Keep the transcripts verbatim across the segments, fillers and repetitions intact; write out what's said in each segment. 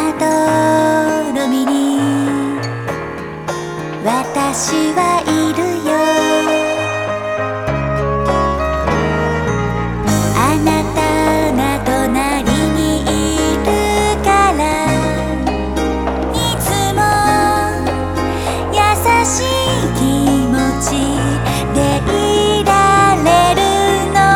どろみに私はいるよ。あなたが隣にいるからいつも優しい気持ちでいられるの。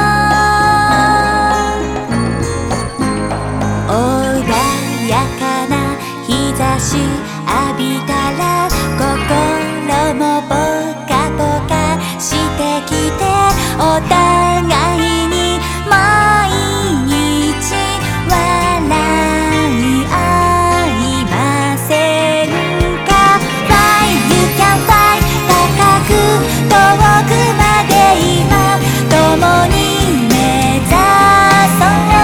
穏やかな日差し浴びたら心もポカポカしてきて、お互いに毎日笑い合いませんか。 Fly you can fly 高く遠くまで今共に目指そう。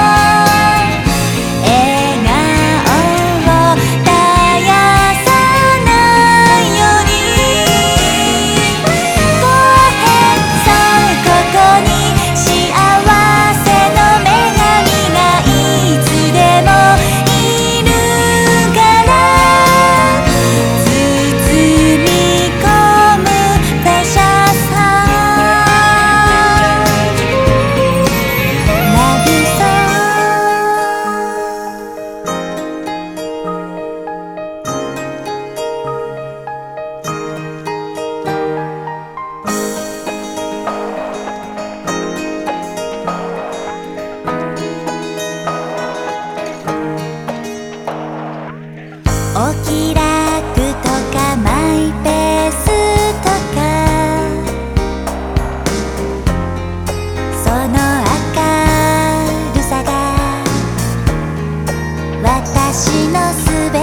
お気楽とかマイペースとかその明るさが私のすべ